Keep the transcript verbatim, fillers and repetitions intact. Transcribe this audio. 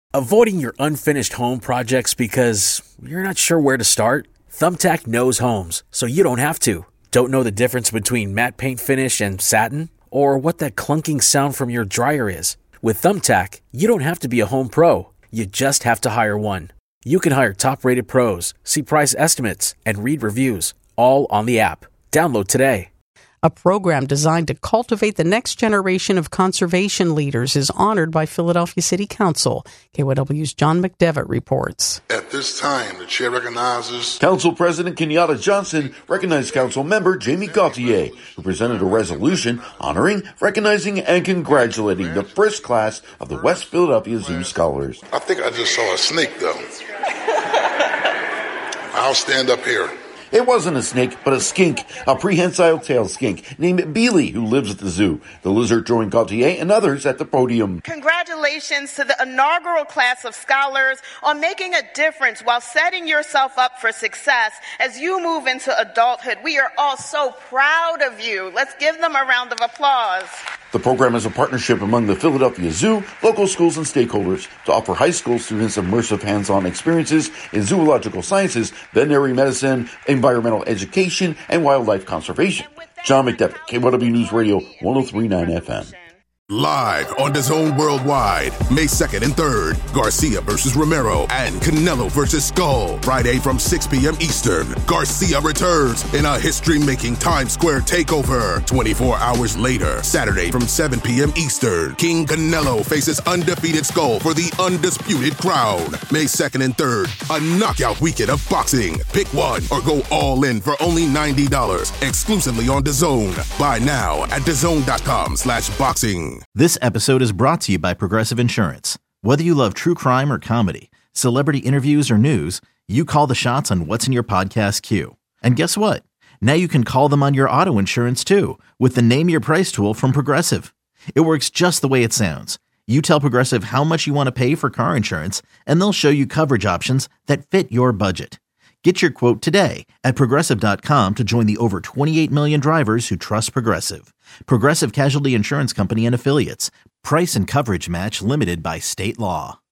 Avoiding your unfinished home projects because you're not sure where to start? Thumbtack knows homes, so you don't have to. Don't know the difference between matte paint finish and satin? Or what that clunking sound from your dryer is? With Thumbtack, you don't have to be a home pro. You just have to hire one. You can hire top-rated pros, see price estimates, and read reviews, all on the app. Download today. A program designed to cultivate the next generation of conservation leaders is honored by Philadelphia City Council. K Y W's John McDevitt reports. At this time, the chair recognizes Council President Kenyatta Johnson recognized Council Member Jamie Gauthier, who presented a resolution honoring, recognizing, and congratulating the first class of the West Philadelphia Zoo Scholars. I think I just saw a snake, though. I'll stand up here. It wasn't a snake, but a skink, a prehensile tail skink named Beely, who lives at the zoo. The lizard joined Gautier and others at the podium. Congratulations to the inaugural class of scholars on making a difference while setting yourself up for success as you move into adulthood. We are all so proud of you. Let's give them a round of applause. The program is a partnership among the Philadelphia Zoo, local schools, and stakeholders to offer high school students immersive hands-on experiences in zoological sciences, veterinary medicine, environmental education, and wildlife conservation. John McDevitt, K Y W News Radio, one oh three point nine F M. Live on DAZN Worldwide, May second and third, Garcia versus Romero and Canelo versus Skull. Friday from six p.m. Eastern, Garcia returns in a history-making Times Square takeover. twenty-four hours later, Saturday from seven p.m. Eastern, King Canelo faces undefeated Skull for the undisputed crown. May second and third, a knockout weekend of boxing. Pick one or go all in for only ninety dollars, exclusively on DAZN. Buy now at DAZN.com slash boxing. This episode is brought to you by Progressive Insurance. Whether you love true crime or comedy, celebrity interviews or news, you call the shots on what's in your podcast queue. And guess what? Now you can call them on your auto insurance too with the Name Your Price tool from Progressive. It works just the way it sounds. You tell Progressive how much you want to pay for car insurance, and they'll show you coverage options that fit your budget. Get your quote today at Progressive dot com to join the over twenty-eight million drivers who trust Progressive. Progressive Casualty Insurance Company and Affiliates. Price and coverage match limited by state law.